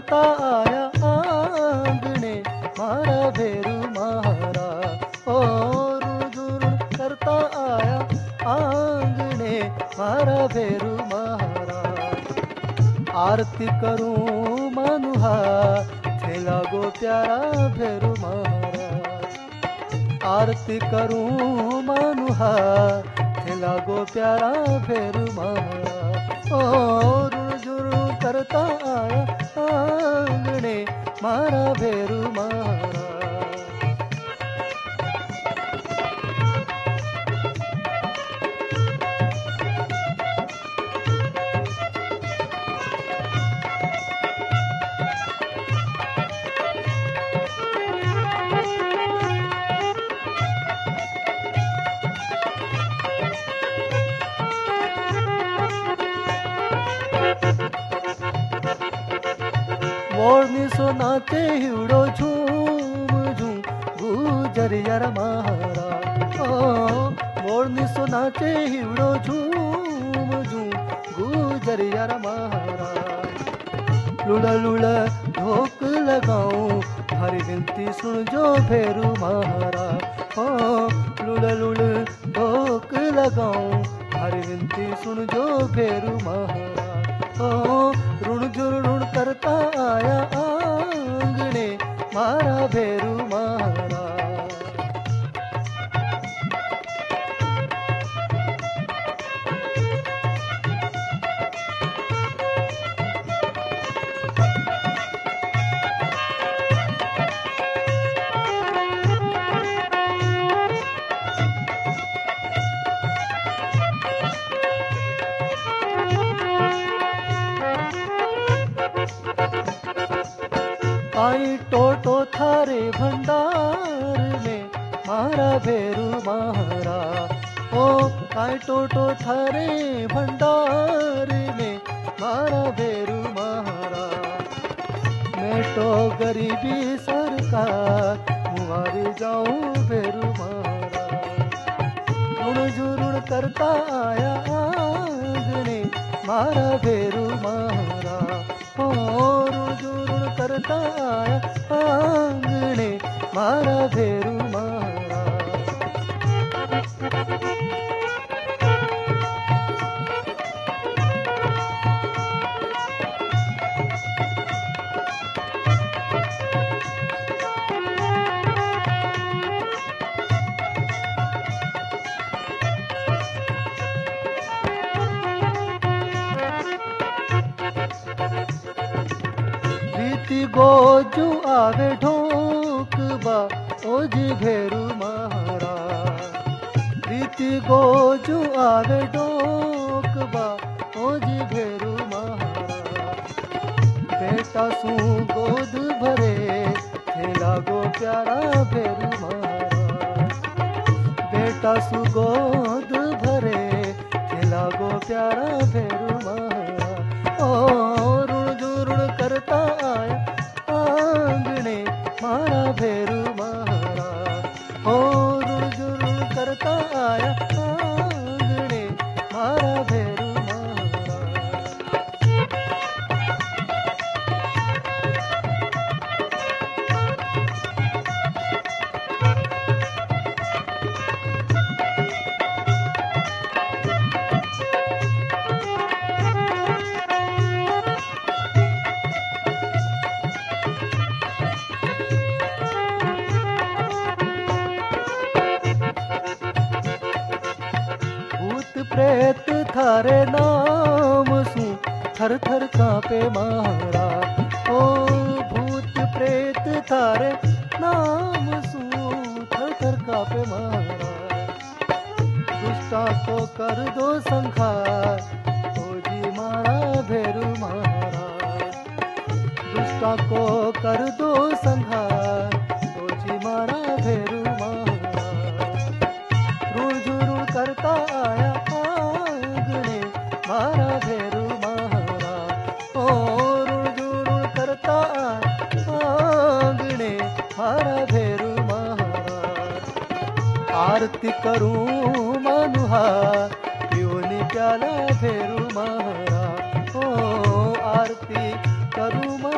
करता आया आंगणे मारा भेरू महारा। ओ रुण करता आया आंगणे मारा भेरू महारा। आरती करूं मनुहा थे लागो प्यारा भेरू महारा। आरती करूं मनुहा थे लागो प्यारा भेरू महारा। ओ रुण करता आया आंगणे मारा भेरू महारा। मोरनी सो नाचे हिवड़ो झूम झूम गुजरिया महारा। ओ मोरनी सो नाचे हिवड़ो झूम झूम गुजरिया महारा। लुड़ा लुड़ा ढोक लगाऊं हरी विनती सुन जो भेरू महारा। ओ लुड़ा लुड़ा ढोक लगाऊं हरी विनती सुन जो भेरू महारा। ओ ऋण करता आया आंगणे मारा भेरू महारा। आई टोटो थारे भंडार में मारा भेरू महारा। ओ आई टोटो थारे भंडार में मारा भेरू महारा। मैं तो गरीबी सरकार मुहारी जाऊं भेरू महारा। ऋण करता आया आंगणे मारा भेरू महारा। ओ ऋण करता आया आंगणे मारा भेरू महारा। गोजू आवे ढोक बा ओजी भेरू महारा। प्रीति गोजू आवे ढोक बा ओजी भेरू महारा। बेटा सू गोद भरे थे लागो प्यारा भेरू महारा। बेटा सू गोद भरे थे लागो प्यारा भेरू महारा। ओ ऋण करता आया आंगणे मारा भेरू महारा। ओ ऋण करता आया आंगणे मारा भेरू महारा। प्रेत थारे नाम सू थर थर कांपे महारा। ओ भूत प्रेत थारे नाम सू थर थर कांपे महारा। दुष्टा को कर दो संहार ओ जी मारा भेरू महारा। दुष्टा को कर दो संहार ओ जी मारा भेरू महारा। ऋण करता आया आंगणे मारा भेरू महारा। ओ ऋण करता आंगणे मारा भेरू महारा। आरती करूं मनुहा पियोनी प्याला भेरू महारा। ओ आरती करूं